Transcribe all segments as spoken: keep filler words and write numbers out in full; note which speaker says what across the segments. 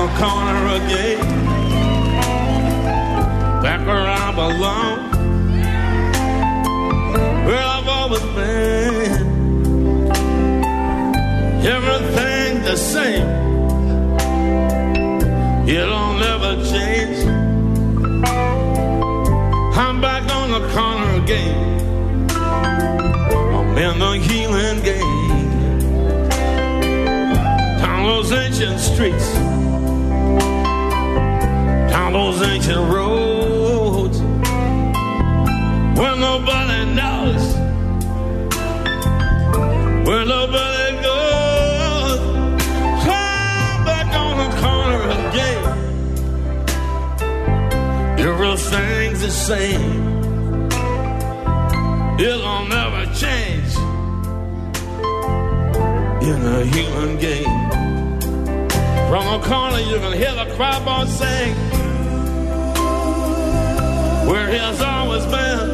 Speaker 1: the corner again, back where I belong, where I've always been. Everything the same, it'll never change. I'm back on the corner again, I'm in the healing game. Down those ancient streets, down those ancient roads, where nobody knows, where nobody goes. I'm back on the corner again, everything's the same, it'll never change. In the healing game, from the corner you can hear the crowd boy sing, where he has always been.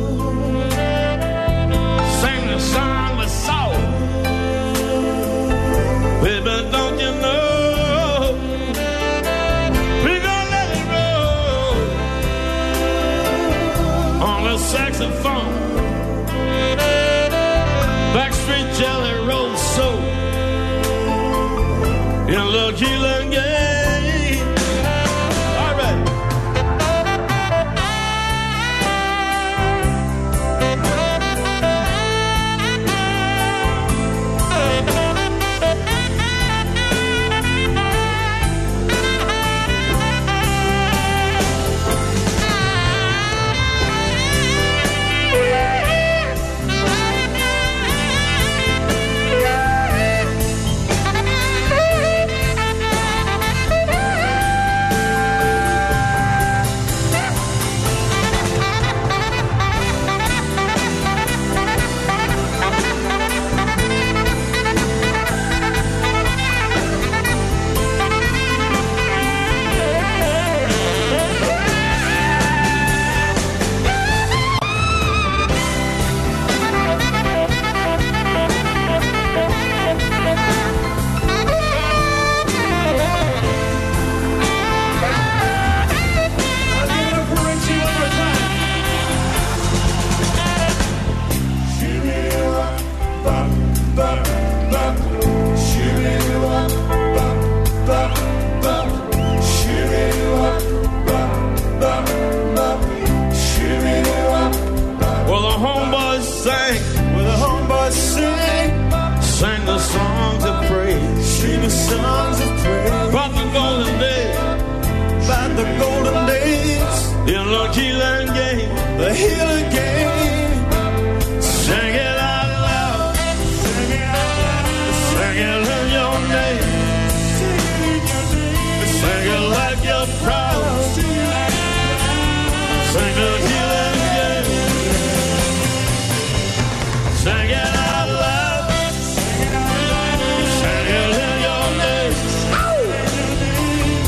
Speaker 1: Sing the song with soul, baby, don't you know we gonna let it roll on the saxophone. Backstreet Jelly Roll Soul in the healing game. All right.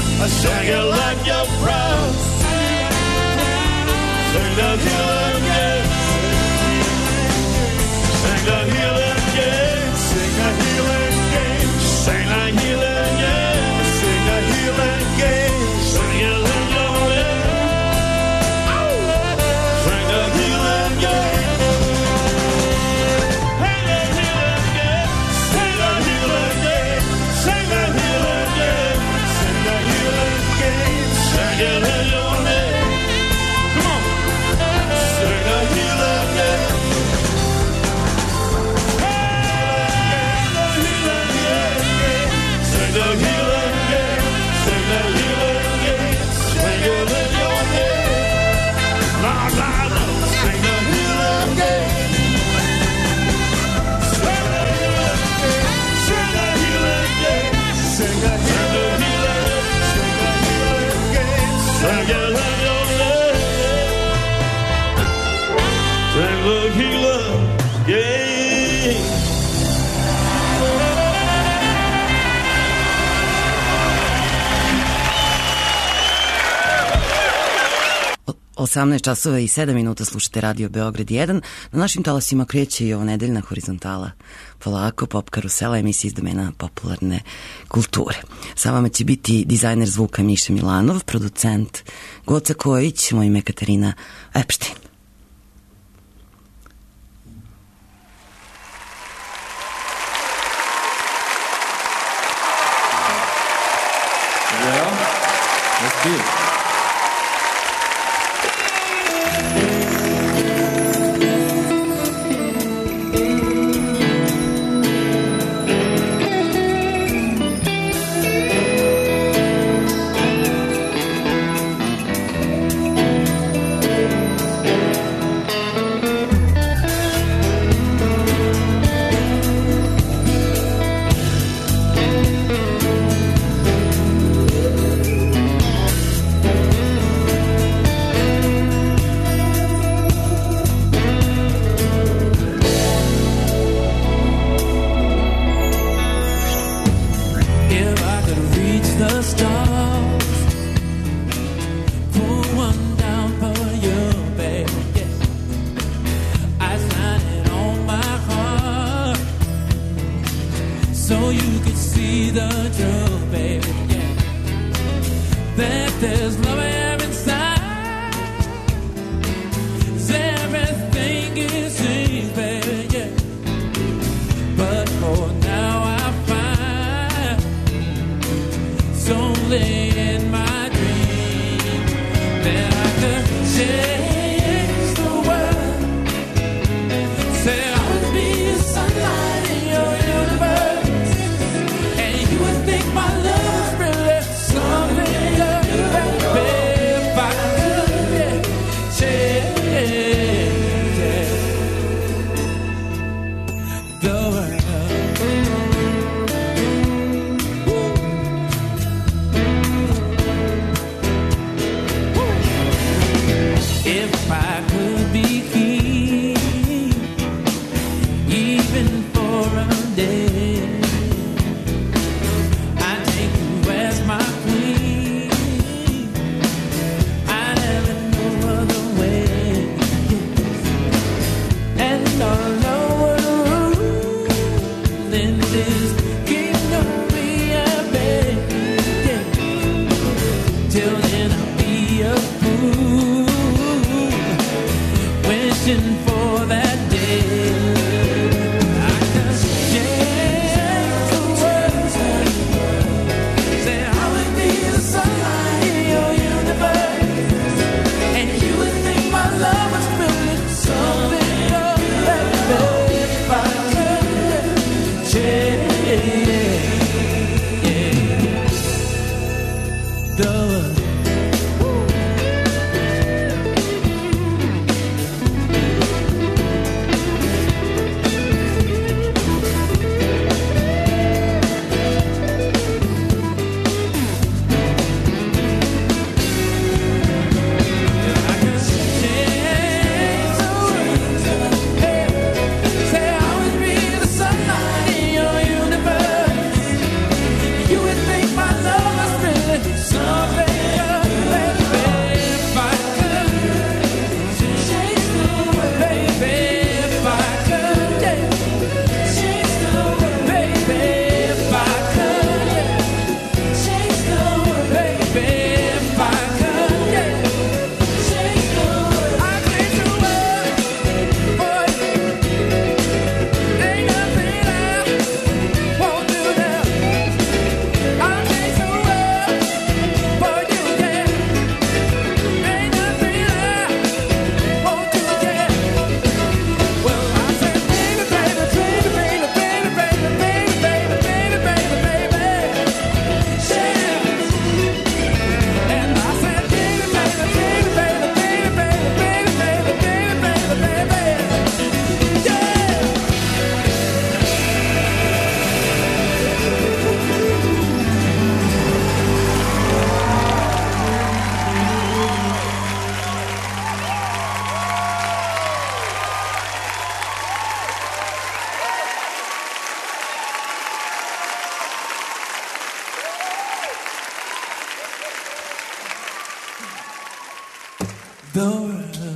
Speaker 1: Sing it like you're proud. Sing the healing game.
Speaker 2: osamnaest časova i sedam minuta slušate Radio Beograd jedan. Na našim talasima kreće i ovo nedeljna horizontala. Polako, Pop karusela, emisija iz domena popularne kulture. Sa vama će biti dizajner zvuka Miša Milanov, producent Goca Kojić, moje ime Katarina Epštin.
Speaker 3: Well, let's do it.
Speaker 4: Something the world.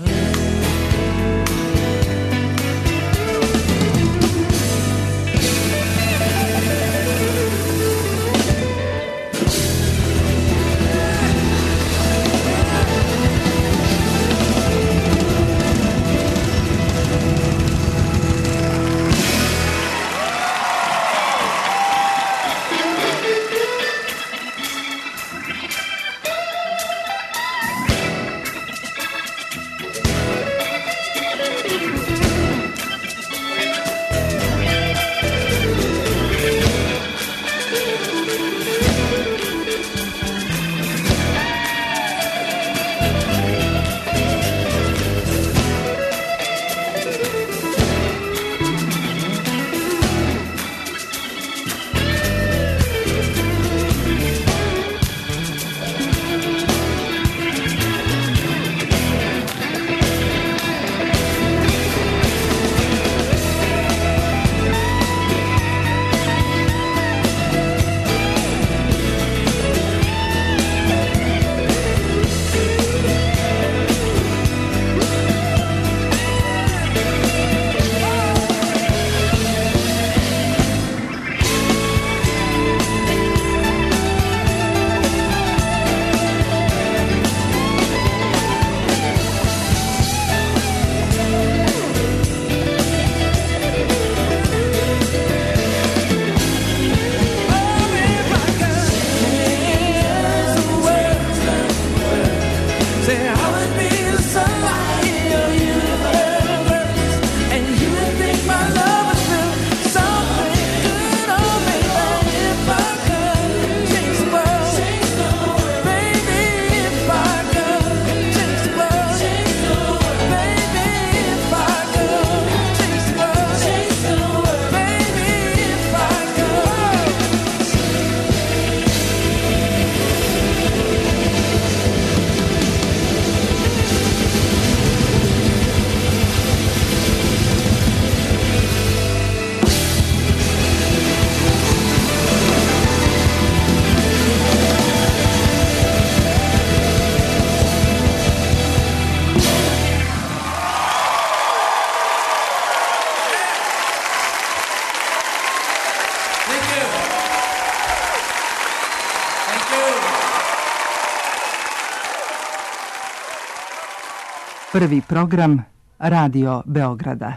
Speaker 5: Prvi program Radio Beograda.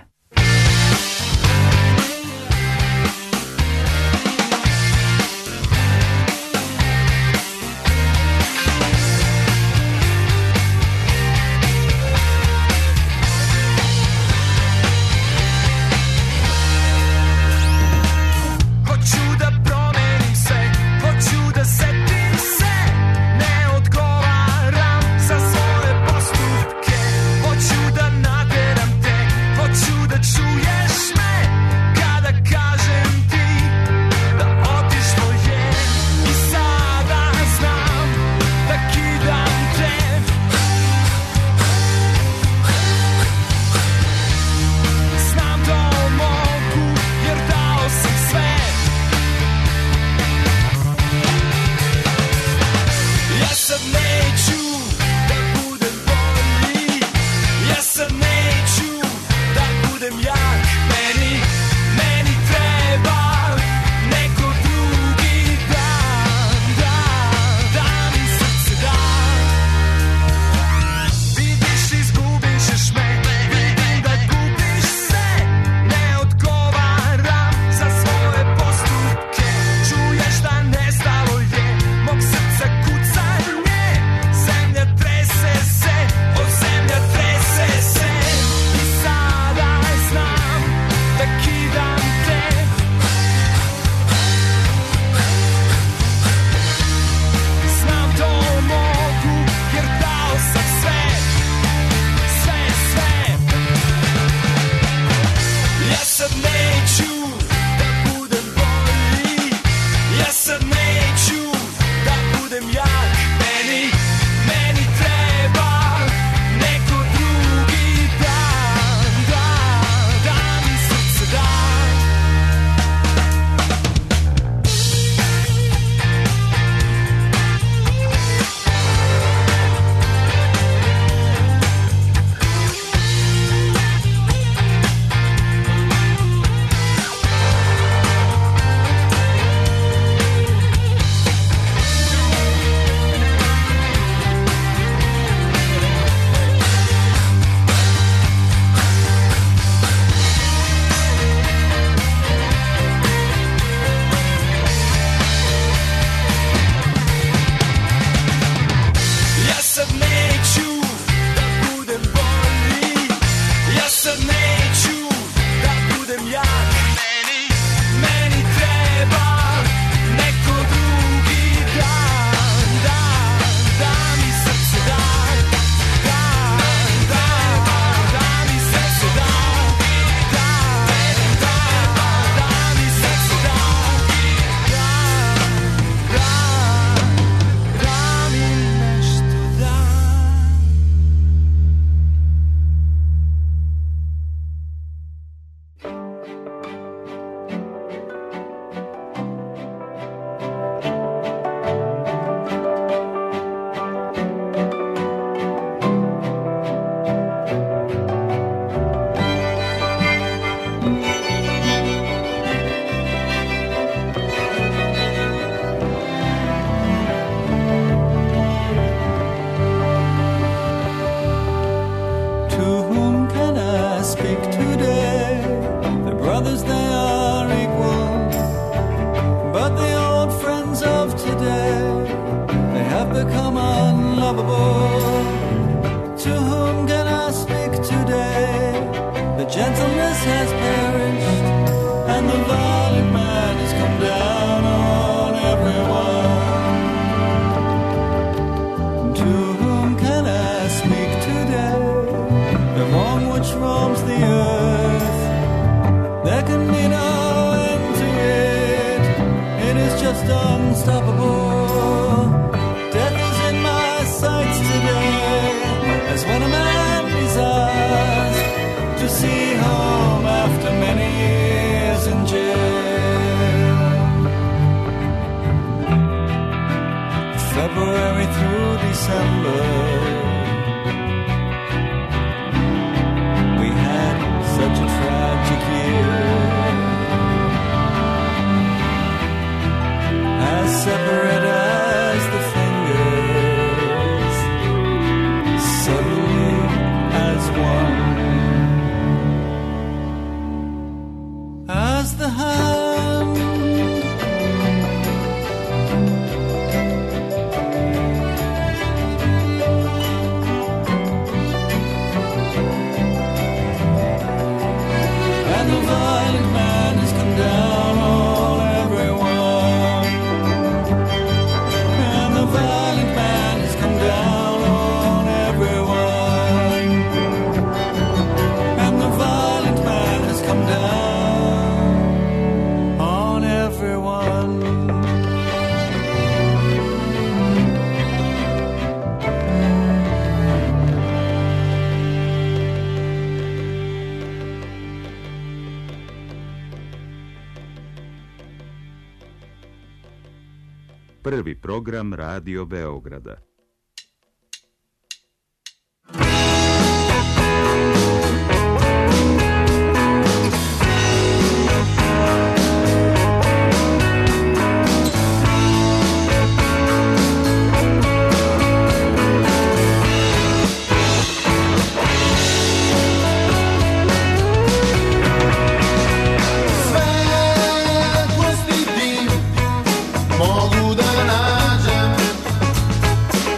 Speaker 6: Hoću da nateram te, hoću da
Speaker 4: unlovable. To whom can I speak today? The gentleness has perished, and the violent man has come down on everyone. To whom can I speak today? The wrong which roams the earth, there can be no end to it. It is just unstoppable. Death is in my sights today, as when a man desires to see home after many years in jail. February through December, we had such a tragic year, as separate as the fingers, suddenly as one. As the hand and the violent man has come down on everyone, and the violent man has come down on everyone, and the violent man has come down on everyone.
Speaker 6: Prvi program Radio Beograda.
Speaker 7: Svetlosti dim mogu da nađem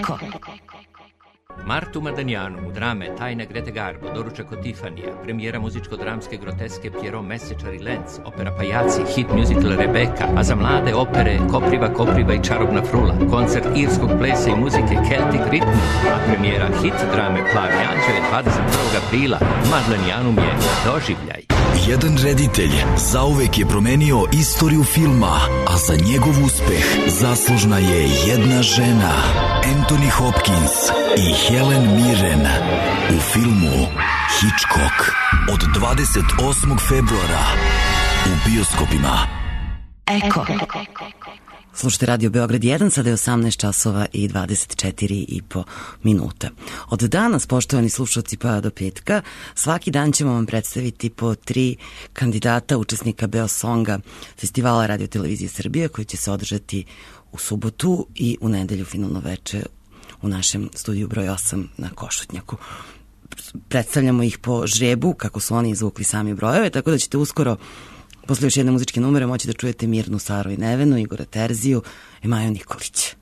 Speaker 7: Eko. Martu Madanjanu u drame Tajna Grete Garbo, doručak od Tifanija, premijera muzičko-dramske groteske Pierrot Mesečar i Lenz, opera Pajaci, hit musical Rebeka, a za mlade opere Kopriva, Kopriva i Čarobna frula, koncert irskog plesa i muzike Celtic Rhythm, a premijera hit drame Plavi anđeo je dvadeset prvog aprila. Madanjanum je doživljaj.
Speaker 8: Jedan reditelj zauvek je promenio istoriju filma, a za njegov uspeh zaslužna je jedna žena, Anthony Hopkins i Helen Mirren u filmu Hitchcock od dvadeset osmog februara u bioskopima.
Speaker 2: Eko. Slušajte Radio Beograd jedan, sada je osamnaest časova i dvadeset četiri i po minuta. Od danas, poštovani slušalci, pa do petka, svaki dan ćemo vam predstaviti po tri kandidata učesnika Beosonga festivala Radio Televizije Srbije, koji će se održati u subotu i u nedelju finalno veče u našem studiju broj osam na Košutnjaku. Predstavljamo ih po žrebu, kako su oni izvukli sami brojeve, tako da ćete uskoro posle još jedne muzičke numere moći da čujete Mirnu, Saru i Nevenu, Igora Terziju i Maju Nikolić.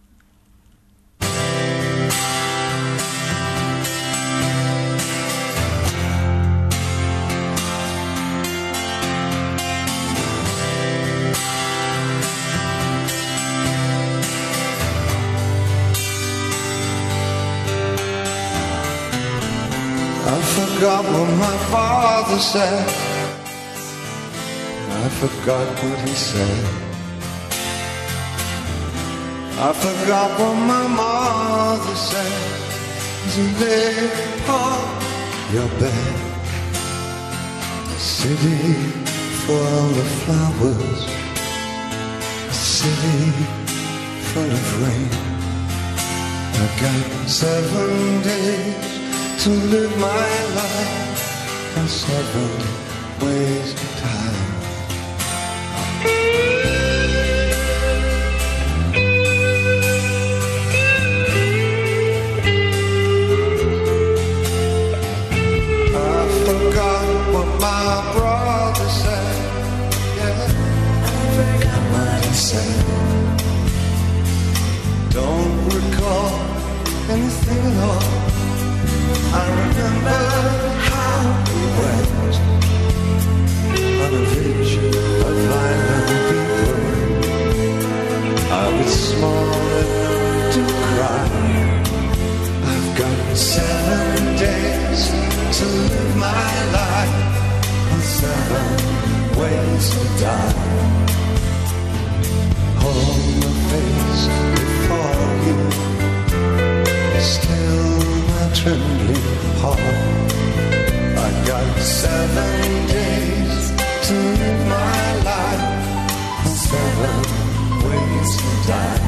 Speaker 4: I forgot what my father said. I forgot what he said. I forgot what my mother said. As you lay upon your bed, a city full of flowers, a city full of rain. I got seven days to live my life, and seven ways to die. Don't recall anything at all. I remember how we went on a vision of violent people. I was small enough to cry. I've got seven days to live my life, and seven ways to die. Hold my face before you, still my trembling heart. I got seven days to live my life, and seven ways to die.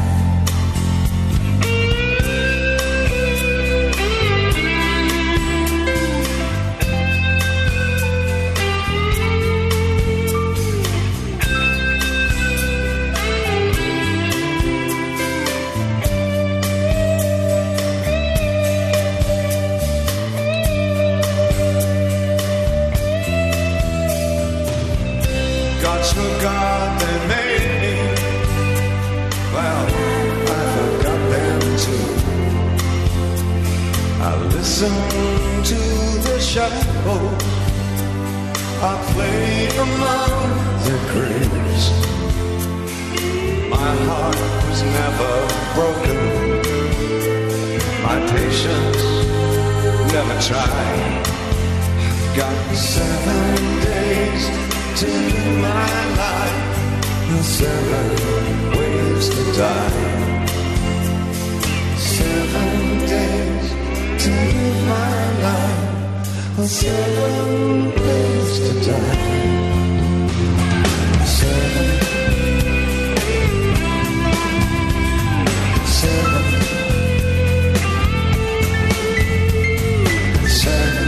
Speaker 4: God, they made me. Well, I forgot them too. I listened to the shadows. I played among the graves. My heart was never broken. My patience never tried. I've got seven days to live my life, and seven ways to die. Seven days to live my life, and seven ways to die. Seven, seven, seven.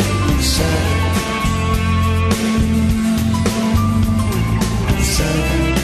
Speaker 4: Seven.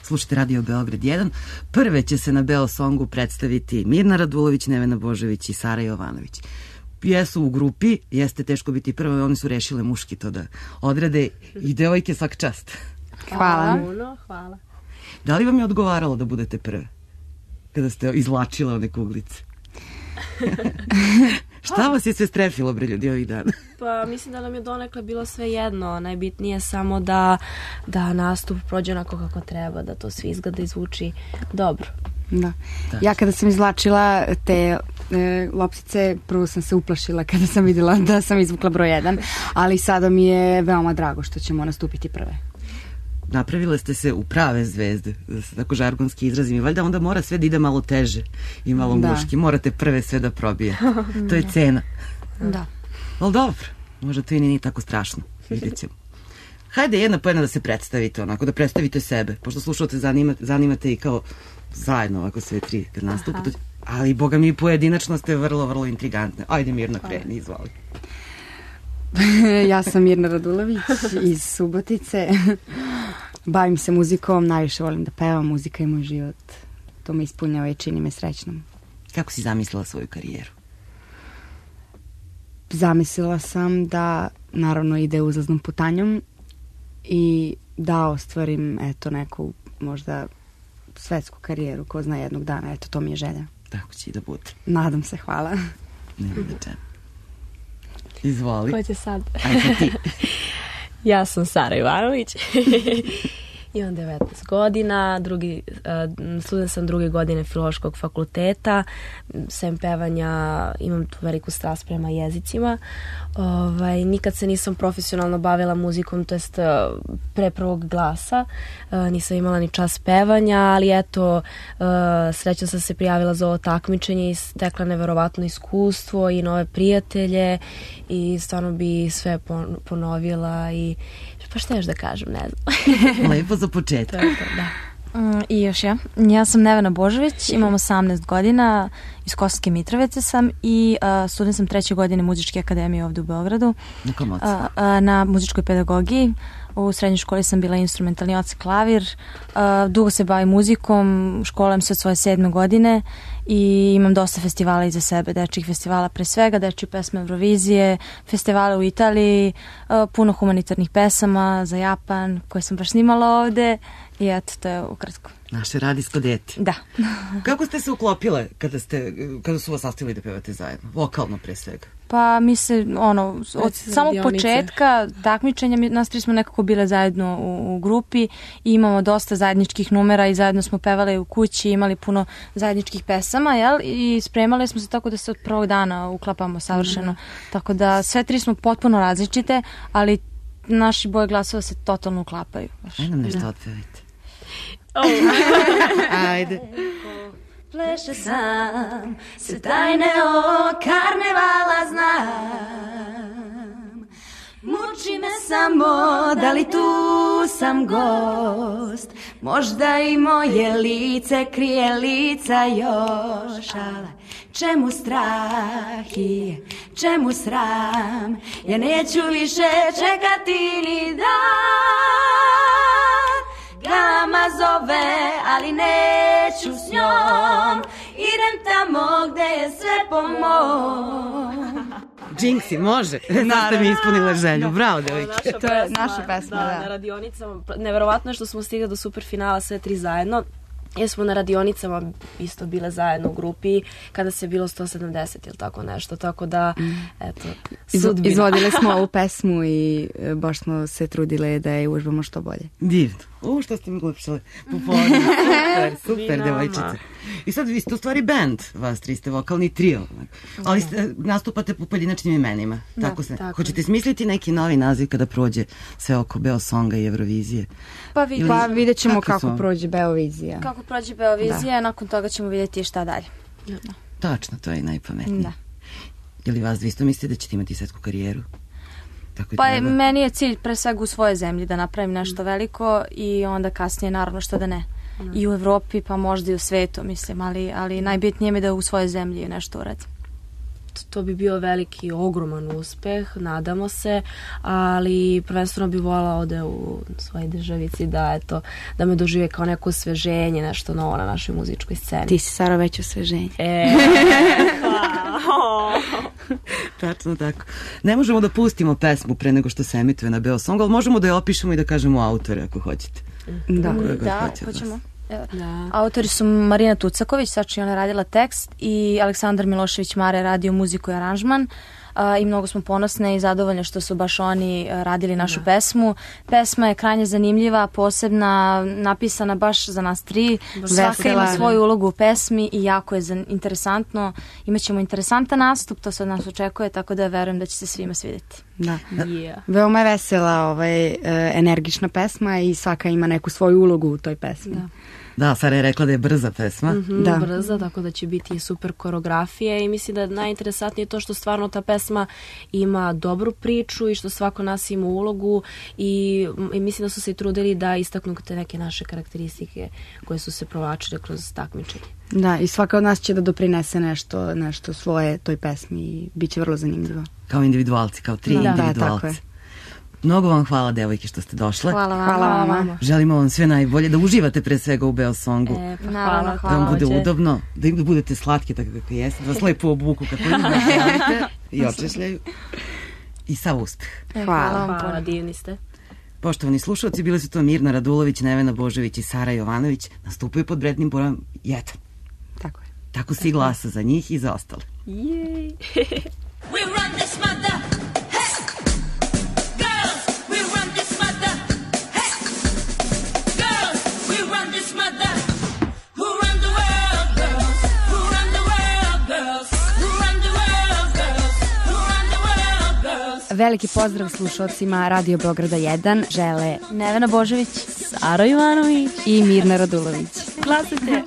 Speaker 2: Slušajte Radio Beograd jedan. Prve će se na Beosongu predstaviti Mirna Radulović, Nevena Božović i Sara Jovanović. Jesu u grupi, jeste teško biti prvo, oni su rešile muški to da odrade i devojke svaka čast.
Speaker 9: Hvala.
Speaker 10: Hvala.
Speaker 2: Da li vam je odgovaralo da budete prve? Kada ste izvlačila one kuglice? Šta vas je sve strefilo, bre, ljudi, ovih dana?
Speaker 10: Pa mislim da nam je donekle bilo sve jedno. Najbitnije je samo da, da nastup prođe onako kako treba, da to sve izgleda i zvuči dobro.
Speaker 9: Da. Ja kada sam izvlačila te e, loptice, prvo sam se uplašila kada sam vidjela da sam izvukla broj jedan, ali sada mi je veoma drago što ćemo nastupiti prve.
Speaker 2: Napravile ste se u prave zvezde, da se tako žargonski izrazim, i valjda onda mora sve da ide malo teže i malo da. muški, morate prve sve da probije. To je cena.
Speaker 9: Da.
Speaker 2: Ali dobro, možda to i nije tako strašno, vidjet ćemo. Hajde jedna po jedna da se predstavite, onako da predstavite sebe, pošto slušate, zanimate, zanimate i kao zajedno ovako sve tri kad nastupate, ali boga mi pojedinačno ste vrlo, vrlo intrigantne. Ajde Mirna, kreni, izvoli.
Speaker 9: Ja sam Mirna Radulović iz Subotice. Bavim se muzikom, najviše volim da pevam, muzika je moj život. To me ispunjava i čini me srećnom.
Speaker 2: Kako si zamislila svoju karijeru?
Speaker 9: Zamislila sam da naravno ide uzlaznom putanjom i da ostvarim eto neku možda svetsku karijeru, ko zna jednog dana, eto to mi je želja.
Speaker 2: Tako će i da bude.
Speaker 9: Nadam se, hvala.
Speaker 2: Nema da čem. Izvoli.
Speaker 10: Ko će sad?
Speaker 2: Ajde ti.
Speaker 10: Ja sam Sara Jovanović. Imam devetnaest godina, drugi, uh, student sam druge godine Filološkog fakulteta, sem pevanja imam tu veliku strast prema jezicima. Ovaj, nikad se nisam profesionalno bavila muzikom, to jest uh, pre prvog glasa, uh, nisam imala ni čas pevanja, ali eto, uh, srećno sam se prijavila za ovo takmičenje i stekla neverovatno iskustvo i nove prijatelje i stvarno bi sve ponovila i pa šta još da kažem, ne znam.
Speaker 2: Lepo za početak.
Speaker 10: To je to, da.
Speaker 11: Mm, I još ja. Ja sam Nevena Božović, imam osamnaest godina, iz Kosovske Mitrovice sam i uh, student sam treće godine Muzičke akademije ovdje u Beogradu.
Speaker 2: Na komoci?
Speaker 11: Uh, uh, na muzičkoj pedagogiji. U srednjoj školi sam bila instrumentalni oc klavir. Uh, dugo se bavim muzikom, školam se od svoje sedme godine i imam dosta festivala iza sebe, dečjih festivala pre svega, dečje pesme Eurovizije, festivale u Italiji, uh, puno humanitarnih pesama za Japan koje sam baš snimala ovde i eto, to je ukratko.
Speaker 2: Naše radijsko dete.
Speaker 11: Da.
Speaker 2: Kako ste se uklopile kada, ste, kada su vas ostavili da pevate zajedno? Vokalno pre svega.
Speaker 11: Pa mi se, ono, od samog početka takmičenja, mi, nas tri smo nekako bile zajedno u, u grupi i imamo dosta zajedničkih numera i zajedno smo pevale u kući, imali puno zajedničkih pesama, jel? I spremali smo se tako da se od prvog dana uklapamo savršeno. Mm. Tako da sve tri smo potpuno različite, ali naši boje glasova se totalno uklapaju.
Speaker 2: Ajde nam nešto otpevajte.
Speaker 10: Oh.
Speaker 2: Ajde.
Speaker 12: Pleše sam, sve tajne o karnevala znam. Muči me samo, da li tu sam gost. Možda i moje lice krije lica još. Ali čemu strah i čemu sram? Ja neću više čekati ni dan. Glava zove, ali neću s njom. Idem tamo gde je sve po mom.
Speaker 2: Jinxi, može. Sad ste mi ispunile želju. Bravo, devojke.
Speaker 9: To je naša pesma,
Speaker 10: da.
Speaker 9: da.
Speaker 10: Na radionicama. Neverovatno je što smo stigli do superfinala sve tri zajedno. Jer smo na radionicama isto bile zajedno u grupi kada se bilo sto sedamdeset ili tako nešto, tako da eto, sudbina.
Speaker 9: Izvodile smo ovu pesmu i baš smo se trudile da je užbamo što bolje.
Speaker 2: Divno. U, što ste mi glepšale. Popodne. Super, super devojčice. I sad vi ste u stvari band, vas tri ste vokalni trio, ali ste, nastupate po pojedinačnim imenima.
Speaker 9: Da,
Speaker 2: tako se.
Speaker 9: tako.
Speaker 2: Hoćete smisliti neki novi naziv kada prođe sve oko Beosonga i Eurovizije?
Speaker 11: Pa, vid-
Speaker 2: Ili,
Speaker 9: pa vidjet ćemo
Speaker 2: kako
Speaker 9: kako prođe Beovizija.
Speaker 11: Kako prođe Beovizija, da. Nakon toga ćemo vidjeti šta dalje.
Speaker 2: Da. Tačno, to je najpametnije.
Speaker 11: Da.
Speaker 2: Je li vas isto mislite da ćete imati svetsku karijeru? Tako
Speaker 11: Pa je, meni je cilj pre svega u svojoj zemlji da napravim nešto veliko i onda kasnije naravno što da ne. Mm. I u Evropi pa možda i u svetu mislim, ali, ali najbitnije mi je da u svojoj zemlji nešto uradim.
Speaker 10: eto, to bi bio veliki, ogroman uspeh, nadamo se, ali prvenstveno bi voljela ovde u svojoj državici da, eto, da me dožive kao neko osveženje, nešto novo na našoj muzičkoj sceni.
Speaker 9: Ti si, Saro, već osveženje.
Speaker 10: E, hvala.
Speaker 2: Tačno tako. Ne možemo da pustimo pesmu pre nego što se emituje na Beosongu, ali možemo da je opišemo i da kažemo autore ako hoćete.
Speaker 9: Da,
Speaker 11: da, hoćemo. Da. Autori su Marina Tucaković, znači ona je radila tekst, i Aleksandar Milošević Mare radio muziku i aranžman. Uh, i mnogo smo ponosne i zadovoljne što su baš oni uh, radili našu da. pesmu. Pesma je krajnje zanimljiva, posebna, napisana baš za nas tri. Svaka Vesela. Ima svoju ulogu u pesmi i jako je zan- interesantno. Imaćemo interesantan nastup, to se od nas očekuje, tako da verujem da će se svima svidjeti.
Speaker 9: Da. Yeah. Veoma je vesela, ovaj, uh, energična pesma i svaka ima neku svoju ulogu u toj pesmi.
Speaker 10: Da.
Speaker 2: Da, Sara je rekla da je brza pesma.
Speaker 10: Mm-hmm, da. Brza, tako da će biti super koreografije i mislim da je najinteresantnije to što stvarno ta pesma ima dobru priču i što svako nas ima ulogu i, i mislim da su se i trudili da istaknu te neke naše karakteristike koje su se provlačile kroz takmičenje.
Speaker 9: Da, i svaka od nas će da doprinese nešto, nešto svoje toj pesmi i bit će vrlo zanimljivo.
Speaker 2: Kao individualci, kao tri da, individualci. Da, tako je. Mnogo vam hvala, devojke, što ste došle.
Speaker 11: Hvala vam.
Speaker 9: Hvala vam.
Speaker 2: Želimo vam sve najbolje, da uživate pre svega u Beosongu.
Speaker 11: E, pa hvala, hvala.
Speaker 2: Da vam bude udobno, da im budete slatke tako kako jeste, da vas lepo obuku kako imate i očešljaju. I sav uspeh.
Speaker 11: E, hvala.
Speaker 10: Hvala, hvala, divni ste.
Speaker 2: Poštovani slušalci, bili su to Mirna Radulović, Nevena Božović i Sara Jovanović. Nastupaju pod rednim brojem jedan.
Speaker 9: Tako je.
Speaker 2: Tako se i glasa za njih i za ostale.
Speaker 10: Jej!
Speaker 13: We run this mother.
Speaker 9: Veliki pozdrav slušalcima Radio Beograda jedan žele
Speaker 11: Nevena Božović,
Speaker 10: Sara Jovanović
Speaker 9: i Mirna Radulović.
Speaker 10: Glasite!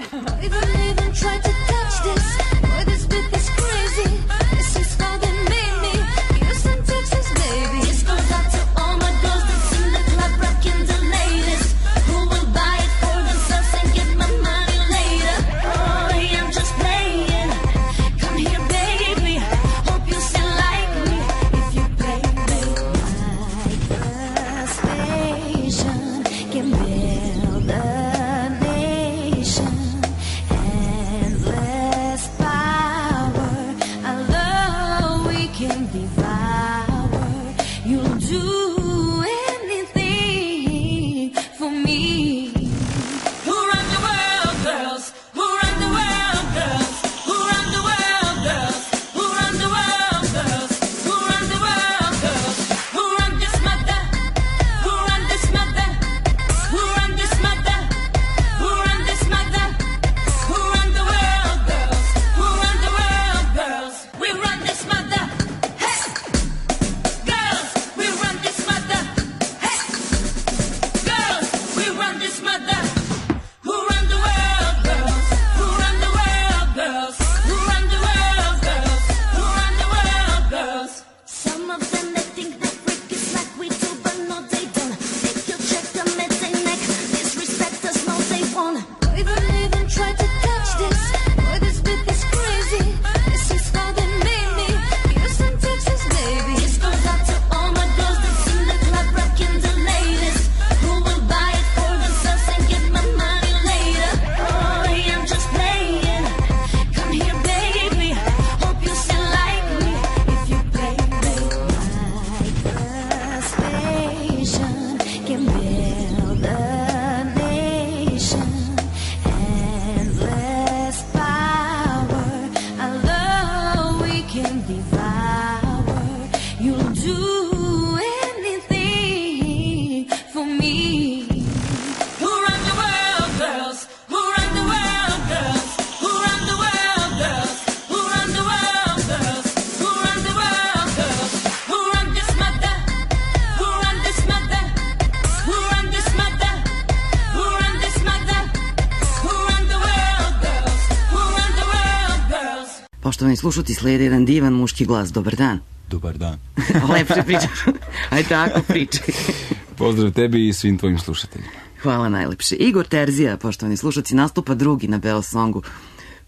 Speaker 2: Poštovani slušalci, slijedi jedan divan muški glas. Dobar dan.
Speaker 3: Dobar dan.
Speaker 2: Lepše pričaš. Aj tako pričaj.
Speaker 3: Pozdrav tebi i svim tvojim slušateljima.
Speaker 2: Hvala najlepše. Igor Terzija, poštovani slušalci, nastupa drugi na Beosongu.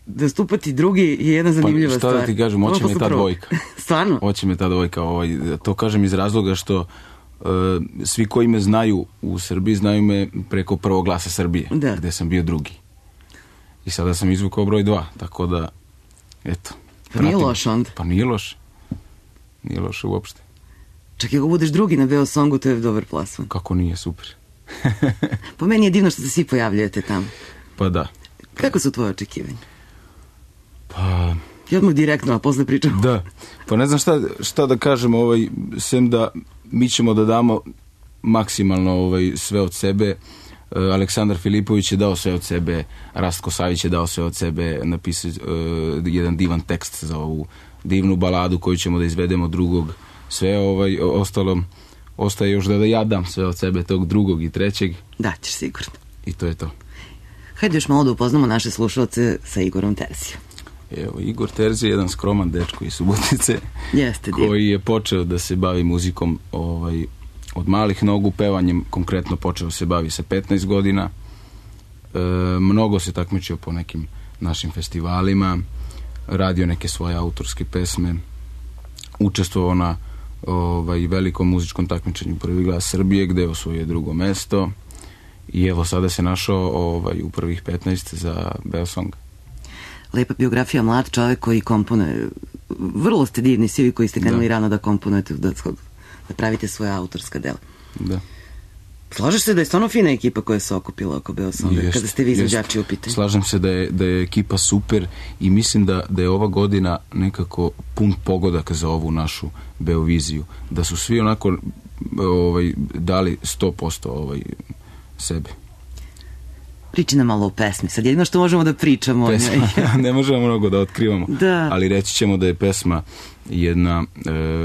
Speaker 2: da stupati drugi je jedna zanimljiva
Speaker 3: pa,
Speaker 2: stvar.
Speaker 3: Šta da ti kažem, oće me ta dvojka.
Speaker 2: Stvarno?
Speaker 3: Oće me ta dvojka. Ovaj, to kažem iz razloga što uh, svi koji me znaju u Srbiji znaju me preko Prvog glasa Srbije, da. Gde sam bio drugi. I sada sam izvukao broj dva, tako da, eto.
Speaker 2: Pa nije loš onda?
Speaker 3: Pa nije loš. Nije loš uopšte.
Speaker 2: Čak i ako budeš drugi na Beosongu, to je dobar plasman.
Speaker 3: Kako nije, super.
Speaker 2: Po meni je divno što se svi pojavljujete tamo.
Speaker 3: Pa da.
Speaker 2: Kako su tvoje očekivanja?
Speaker 3: Pa...
Speaker 2: I odmah direktno, a posle pričamo.
Speaker 3: Da. Pa ne znam šta, šta da kažem, ovaj, sem da mi ćemo da damo maksimalno ovaj, sve od sebe. Aleksandar Filipović je dao sve od sebe, Rastko Savić je dao sve od sebe, napisao uh, jedan divan tekst za ovu divnu baladu koju ćemo da izvedemo drugog. Sve ovaj, ostalo, ostaje još da, da ja dam sve od sebe tog drugog i trećeg.
Speaker 2: Da, ćeš sigurno.
Speaker 3: I to je to.
Speaker 2: Hajde još malo da upoznamo naše slušalce sa Igorom Terzijom.
Speaker 3: Evo, Igor Terzija je jedan skroman dečko iz Subotice.
Speaker 2: Jeste, divno.
Speaker 3: Koji je počeo da se bavi muzikom ovaj, od malih nogu, pevanjem konkretno počeo se bavi sa petnaest godina. E, mnogo se takmičio po nekim našim festivalima, radio neke svoje autorske pesme, učestvovao na ovaj, velikom muzičkom takmičenju Prvi glas Srbije, gde je osvojio drugo mesto i evo sada se našao ovaj, u prvih petnaest za Beosong.
Speaker 2: Lepa biografija, mlad čovek koji komponuje. Vrlo ste divni svi koji ste krenuli da. rano da komponujete, da, da pravite svoje autorska dela.
Speaker 3: Da.
Speaker 2: Slažeš se da je stvarno fina ekipa koja se okupila oko Beosonga, kada ste vi izvođači u pitanju?
Speaker 3: Slažem se da je, da je ekipa super i mislim da, da je ova godina nekako pun pogodak za ovu našu Beoviziju. Da su svi onako ovaj, dali sto posto ovaj, sebe.
Speaker 2: Priči nam malo o pesmi. Sad jedino što možemo da pričamo.
Speaker 3: Pesma, ne možemo mnogo da otkrivamo.
Speaker 2: Da.
Speaker 3: Ali reći ćemo da je pesma jedna e,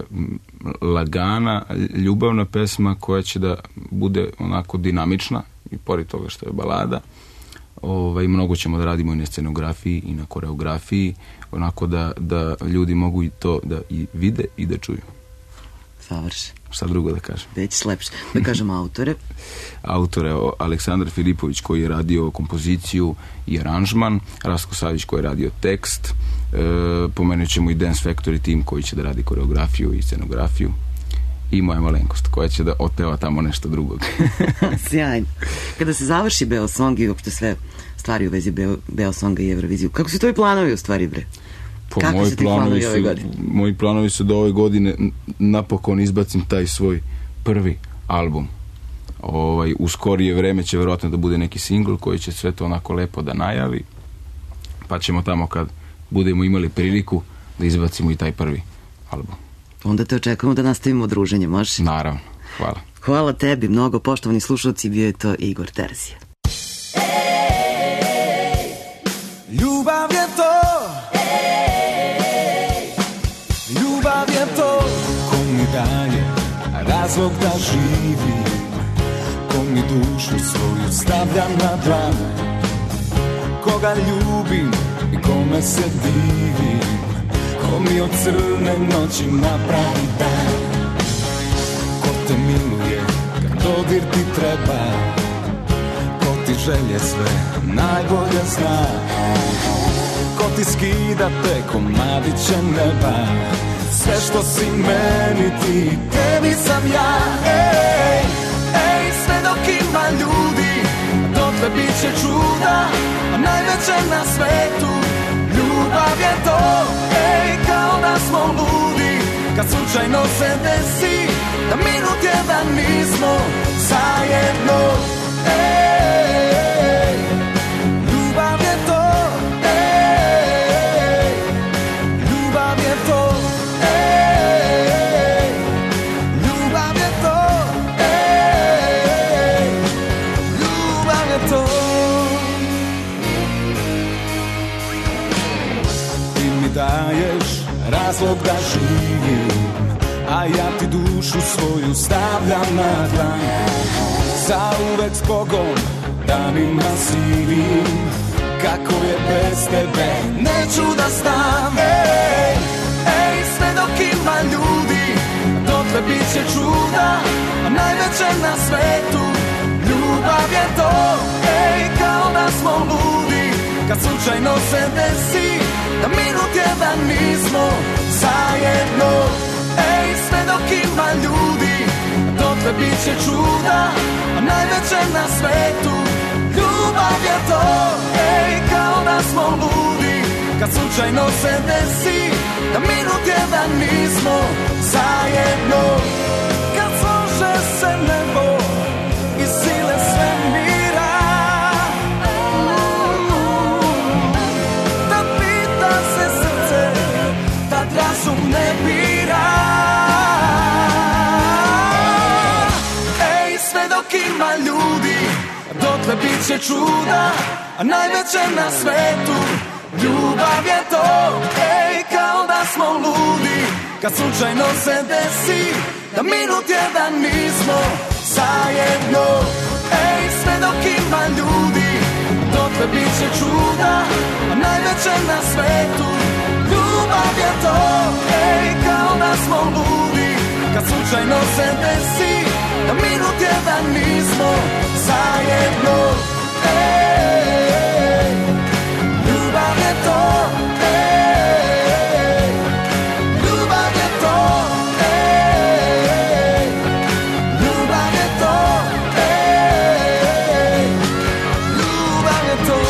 Speaker 3: lagana, ljubavna pesma koja će da bude onako dinamična i pored toga što je balada. Ovaj, mnogo ćemo da radimo i na scenografiji i na koreografiji, onako da, da ljudi mogu i to da i vide i da čuju.
Speaker 2: Savršen.
Speaker 3: Šta drugo da kažem?
Speaker 2: Već slepše. Da kažem autore.
Speaker 3: Autore Aleksandar Filipović koji je radio kompoziciju i aranžman, Rastko Savić koji je radio tekst, e, pomenut ćemo i Dance Factory tim koji će da radi koreografiju i scenografiju i moja malenkost koja će da otpeva tamo nešto drugog.
Speaker 2: Sjajno. Kada se završi Beosong i uopšte sve stvari u vezi Beo, Beosonga i Euroviziju, kako su tvoji planovi u stvari, bre?
Speaker 3: Po moji planovi, su, moji planovi su da ove godine napokon izbacim taj svoj prvi album. Ovaj, u skorije vreme će verovatno da bude neki singl koji će sve to onako lepo da najavi, pa ćemo tamo kad budemo imali priliku da izbacimo i taj prvi album.
Speaker 2: Onda te očekujemo da nastavimo druženje, može?
Speaker 3: Naravno, hvala.
Speaker 2: Hvala tebi mnogo, poštovani slušalci, bio je to Igor Terzija.
Speaker 4: Ljubav je to, ljubav je to, ko mi daje razlog da živim, ko mi dušu svoju stavlja na dlan, koga ljubim i kome se divim, ko mi od crne noći napravi dan, ko te miluje kad dodir ti treba, ko ti želje sve najbolje zna, ko ti skida te komadiće neba, sve što si meni ti, tebi sam ja. Ej, ej, sve dok ima ljudi, dotle bit će čuda, a najveće na svetu ljubav je to. Ej, kao da smo ludi, kad slučajno se desi da minut jedan nismo zajedno. Ej, ljubav je to. Ej, ljubav je to. Ej, ljubav je to. Ej, ljubav je to. Ti mi daješ razlog da živim, a ja ti dušu svoju stavljam na dlan. Zauvek s Bogom danima sivim, kako je bez tebe neću da znam. Ej, ej, sve dok ima ljudi, dotle bit će čuda, a najveće na svetu ljubav je to. Ej, kao da smo ludi, kad slučajno se desi da minut jedan nismo zajedno. Ej, sve dok ima ljudi, dotle bit će čuda, a najveće na svetu ljubav je to. Ej, kao da smo ludi, kad slučajno se desi da minut jedan nismo zajedno. Kad slože se nebo i sile svemira, da pita se srce, tad razum ne bira. Ej, sve dok ima ljudi, dotle bit će čuda, a najveće na svetu ljubav je to. Ej, kao da smo ludi, kad slučajno se desi da minut jedan nismo zajedno. Ej, sve dok ima ljudi, dotle bit će čuda, a najveće na svetu ljubav je to. Ej, kao da smo ludi, kad slučajno se desi da minut jedan nismo zajedno. Ej, ljubav je to. Ej, ljubav je to. Ej, ljubav je to. Ej, ljubav je to.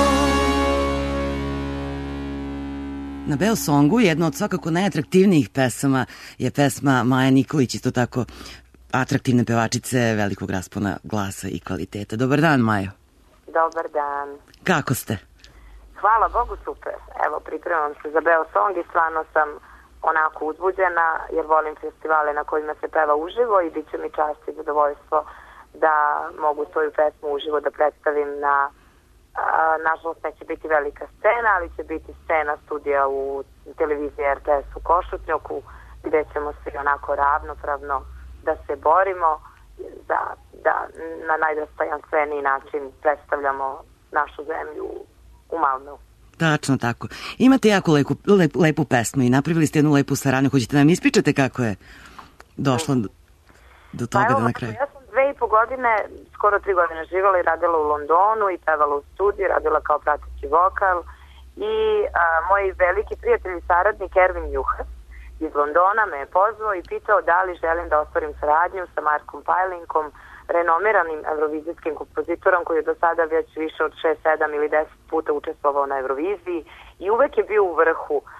Speaker 2: Na Beosongu jedna od svakako najatraktivnijih pesama je pesma Maje Nikolić, isto tako atraktivne pevačice velikog raspona glasa i kvaliteta. Dobar dan, Majo.
Speaker 14: Dobar dan.
Speaker 2: Kako ste?
Speaker 14: Hvala Bogu, super. Evo, pripremam se za Beosong i stvarno sam onako uzbuđena jer volim festivale na kojima se peva uživo i bit će mi čast i zadovoljstvo da mogu svoju pesmu uživo da predstavim na, a, nažalost neće biti velika scena, ali će biti scena studija u televiziji R T S u Košutnjaku, gde ćemo svi onako ravnopravno da se borimo za, da na najdostojanstveniji način predstavljamo našu zemlju u Malmeu.
Speaker 2: Tačno tako. Imate jako lepu, lep, lepu pesmu i napravili ste jednu lepu saradnju. Hoćete nam ispričate kako je došlo do, do toga pa evo, da na kraju?
Speaker 14: Ja sam dve i po godine, skoro tri godine živjela i radila u Londonu i pevala u studiju, radila kao prateći vokal i a, moj veliki prijatelj i saradnik Ervin Juhas iz Londona me je pozvao i pitao da li želim da ostvarim saradnju sa Markom Pajlinkom, renomiranim evrovizijskim kompozitorom koji je do sada već više od šest, sedam ili deset puta učestvovao na Euroviziji i uvek je bio u vrhu. Um,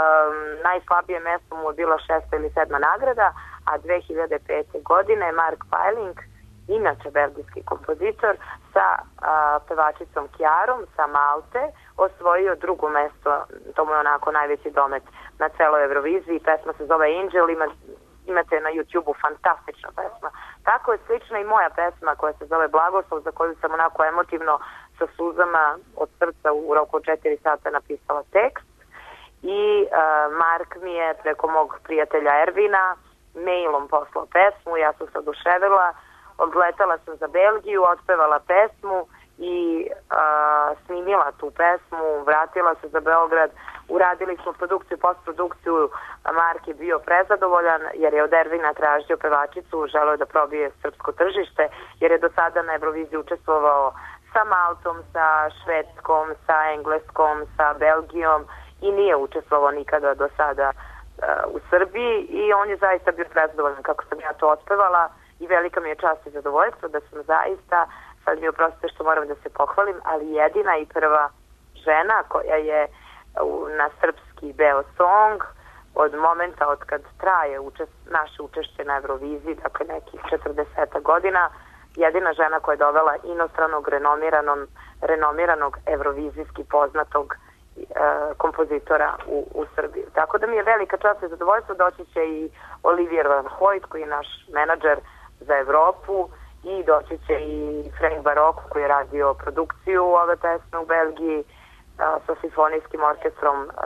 Speaker 14: najslabije mesto mu je bila šesta ili sedma nagrada, a dve hiljade pete. godine Mark Pajling, inače belgijski kompozitor, sa uh, pevačicom Kjarom sa Malte osvojio drugo mesto. To mu je onako najveći domet na celoj Euroviziji. Pesma se zove Angel, ima imate na YouTube-u, fantastična pesma. Tako je slična i moja pesma koja se zove Blagoslov, za koju sam onako emotivno sa suzama od srca u roku od četiri sata napisala tekst. I uh, Mark mi je preko mog prijatelja Ervina mailom poslao pesmu, ja sam se oduševila, odletala sam za Belgiju, otpevala pesmu i uh, snimila tu pesmu, vratila se za Beograd, uradili smo produkciju, postprodukciju, Mark je bio prezadovoljan jer je od Ervina tražio pevačicu, želeo da probije srpsko tržište, jer je do sada na Euroviziji učestvovao sa Maltom, sa Švedskom, sa Engleskom, sa Belgijom i nije učestvovao nikada do sada uh, u Srbiji i on je zaista bio prezadovoljan kako sam ja to otpevala i velika mi je čast i zadovoljstvo da sam zaista, sad mi oprostite što moram da se pohvalim, ali jedina i prva žena koja je na srpski Beosong od momenta od kad traje učest, naše učešće na Euroviziji, dakle nekih četrdeset godina, jedina žena koja je dovela inostranog renomiranog, renomiranog evrovizijski poznatog e, kompozitora u, u Srbiji. Tako da mi je velika čast i zadovoljstvo, doći će i Olivier Van Hoyt koji je naš menadžer za Evropu i doći će i Frank Barocco koji je radio produkciju ove pesme u Belgiji sa simfonijskim orkestrom uh,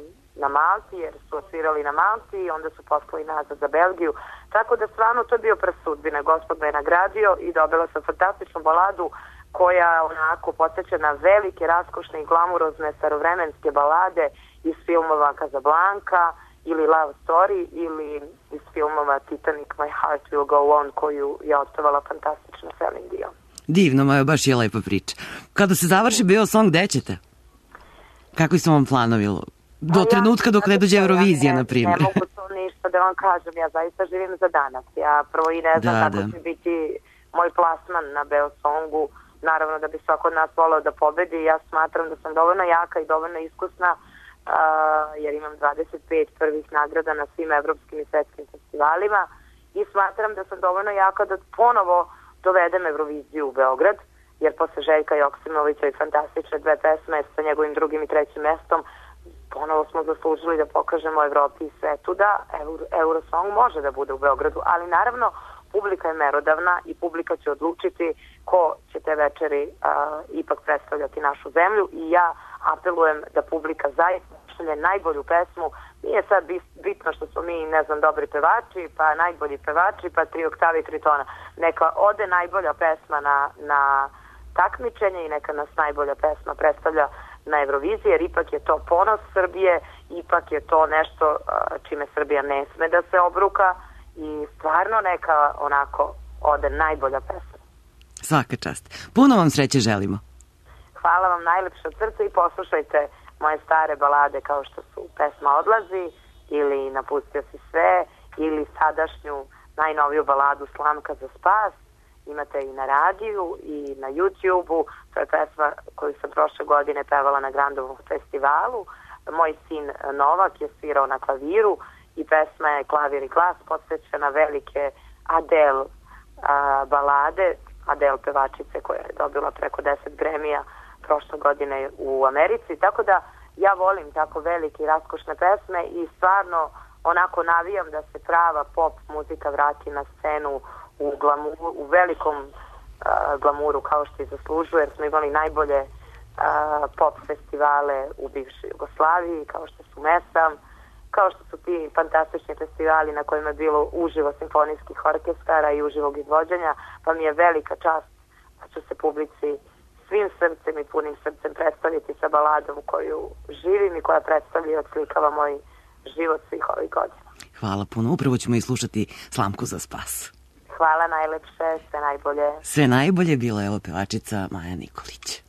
Speaker 14: na Malti, jer su osvirali na Malti i onda su poslali nazad za Belgiju. Tako da stvarno to je bio presudbine. Gospod me je nagradio i dobila sam fantastičnu baladu koja onako podsjeća na velike, raskošne i glamurozne starovremenske balade iz filmova Casablanca ili Love Story ili iz filmova Titanic, My Heart Will Go On koju je otpevala fantastična Celine Dion.
Speaker 2: Divno, Majo, baš je lepa priča. Kada se završi Beosong, gde ćete? Kakvi su vam planovi do
Speaker 14: ja,
Speaker 2: trenutka dok ne dođe Eurovizija,
Speaker 14: ja
Speaker 2: na primjer?
Speaker 14: Ne mogu to ništa da vam kažem, ja zaista živim za danas. Ja prvo i ne znam
Speaker 2: da,
Speaker 14: kako
Speaker 2: da.
Speaker 14: će biti moj plasman na Beosongu. Naravno da bi svako od nas volao da pobedi. Ja smatram da sam dovoljno jaka i dovoljno iskusna, uh, jer imam dvadeset pet prvih nagrada na svim evropskim i svetskim festivalima i smatram da sam dovoljno jaka da ponovo dovedem Euroviziju u Beograd, jer posle Željka Joksimovića i fantastične dve pesme sa njegovim drugim i trećim mestom ponovo smo zaslužili da pokažemo Evropi i svetu da Euro, Eurosong može da bude u Beogradu, ali naravno publika je merodavna i publika će odlučiti ko će te večeri a, ipak predstavljati našu zemlju i ja apelujem da publika zaista šalje najbolju pesmu. Nije sad bitno što smo mi, ne znam, dobri pevači, pa najbolji pevači, pa tri oktave i tri tona. Neka ode najbolja pesma na, na takmičenje i neka nas najbolja pesma predstavlja na Euroviziji, jer ipak je to ponos Srbije, ipak je to nešto čime Srbija ne sme da se obruka i stvarno neka onako ode najbolja pesma.
Speaker 2: Svaka čast. Puno vam sreće želimo.
Speaker 14: Hvala vam najlepše od srca i poslušajte moje stare balade kao što su pesma Odlazi ili Napustio si sve ili sadašnju najnoviju baladu Slamka za spas. Imate i na radiju i na YouTube-u. To je pesma koju sam prošle godine pevala na Grandovom festivalu. Moj sin Novak je svirao na klaviru i pesma je Klavir i glas, posvećena velike Adele a, balade, Adele pevačice koja je dobila preko deset Grammy-a prošle godine u Americi. Tako da ja volim tako velike i raskošne pesme i stvarno onako navijam da se prava pop muzika vrati na scenu u, glamu, u velikom uh, glamuru kao što i zaslužuje, jer smo imali najbolje uh, pop festivale u bivšoj Jugoslaviji, kao što su Mesam, kao što su ti fantastični festivali na kojima je bilo uživo simfonijskih orkestara i uživog izvođenja, pa mi je velika čast da ću se publici svim srcem i punim srcem predstaviti sa baladom koju živim i koja predstavlja i odslikava moj život svih ovih godina.
Speaker 2: Hvala puno, upravo ćemo i slušati Slamku za spas.
Speaker 14: Hvala najlepše, sve najbolje.
Speaker 2: Sve najbolje, bila je ovo pevačica Maja Nikolić.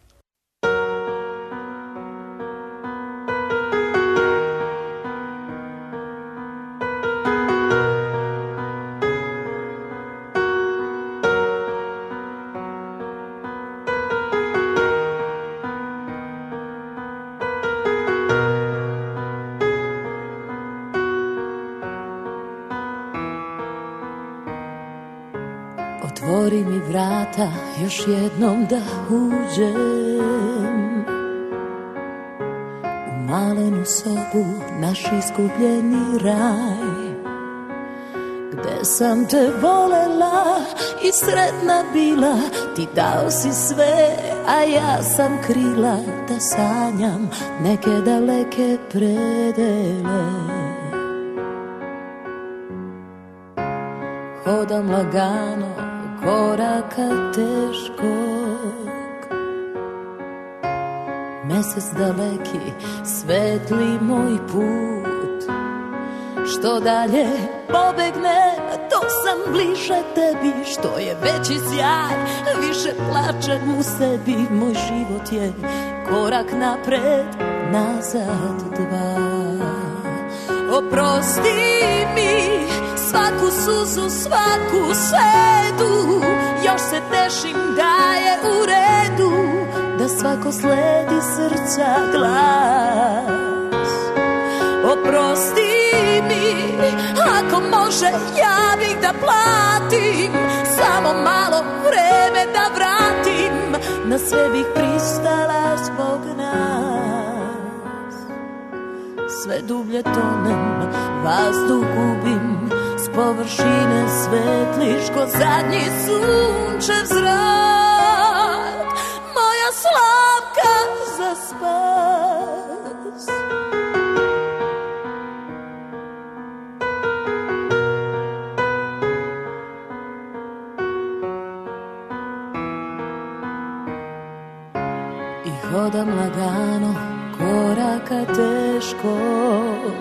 Speaker 15: Otvori mi vrata, još jednom da uđem u malenu sobu, naš iskupljeni raj, gde sam te volela i sretna bila. Ti dao si sve, a ja sam krila da sanjam neke daleke predele. Hodam lagano koraka teškog, mesec daleki svetli moj put. Što dalje pobegne, to sam bliže tebi. Što je veći sjaj, više plačem u sebi. Moj život je korak napred, nazad dva. Oprosti mi svaku suzu, svaku sedu. Još se tešim da je u redu, da svako sledi srca glas. Oprosti mi, ako može ja bih da platim. Samo malo vreme da vratim, na sve bih pristala zbog nas. Sve dublje tonem, vazduh gubim, s površine svetliš ko zadnji sunčev zrak. Moja Slavka za spas. I hodam lagano koraka teškog,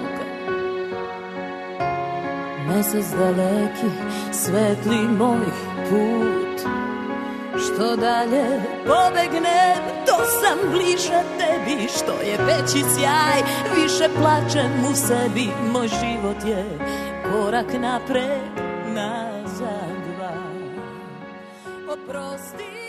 Speaker 15: mesec daleki svetli moj put. što dalje pobegnem, to sam bliže tebi. Što je veći sjaj, više plačem u sebi. Moj život je korak napred, nazad dva. Oprosti.